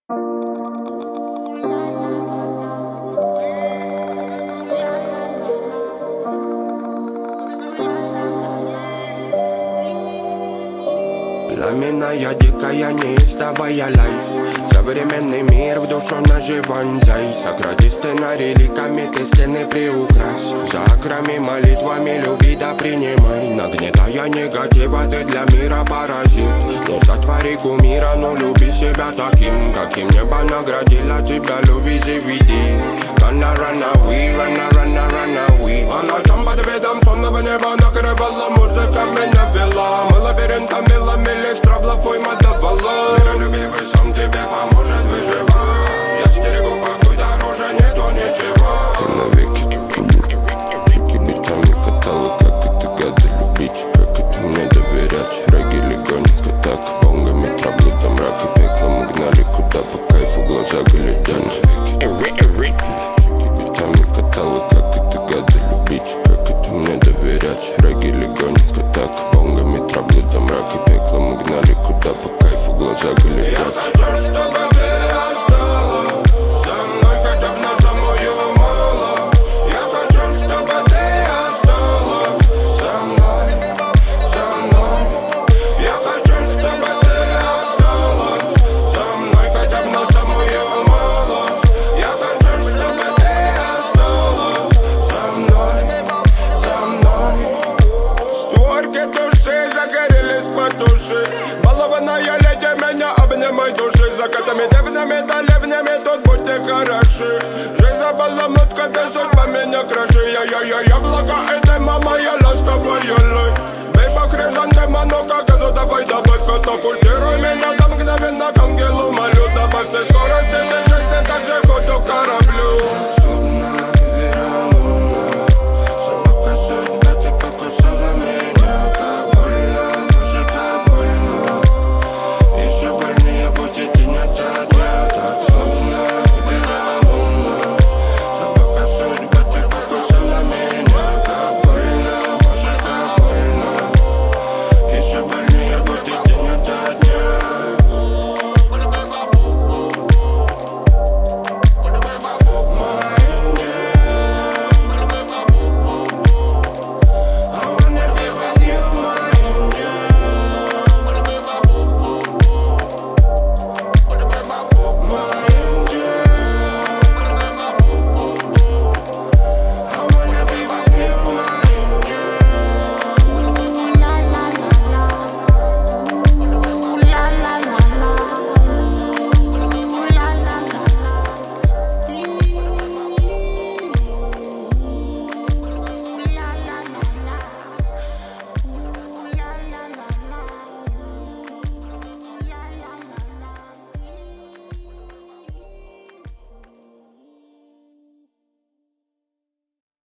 Пламенная, дикая, неистовая лайф. Современный мир в душу наживанзай. Сократи сценарий ликами, ты стены приукрась. Закрами молитвами люби да принимай. Нагнетая негатива, ты для мира паразит. Не сотвори кумира, но люби себя таким, каким небо наградило тебя, люби заведи. Run away, run away. А ночам под видом сонного неба накрывала музыка, меня вела. Мы лабиринтами ломили строблов, уйма давала. Миролюбивый сон тебе поможет выживать. Я стерегу покой, дороже нету ничего. Ты навеки чеки битами катала, как это гады любить, как это мне доверять. Регги легонько так, бонгами травлю до мрака пекла. Мы гнали куда по кайфу, глаза глядят. Чеки битами катала, как это гады любить, как это мне доверять. Регги легонько так, бонгами травлю до мрака пекла. Мы гнали куда по кайфу, глаза глядят. Я хочу, чтобы ты осталась со мной хотя бы на самую малость. Я хочу, чтобы ты осталась со мной, со мной. Я хочу, чтобы ты осталась со мной хотя бы на самую малость. Я хочу, чтобы ты осталась со мной, со мной. Створки души загорелись потуши. Балованная леди, меня обнимай души. Закатами, дивными да ливнями, тут будьте хороши. Жизнь забаламутка, ты судьба меня краши. Яблоко, это мама, я ласковая лай. Бей по хризантемам, ну как это, давай добавь катапультируй меня. Там мгновенно к ангелу молю, добавь ты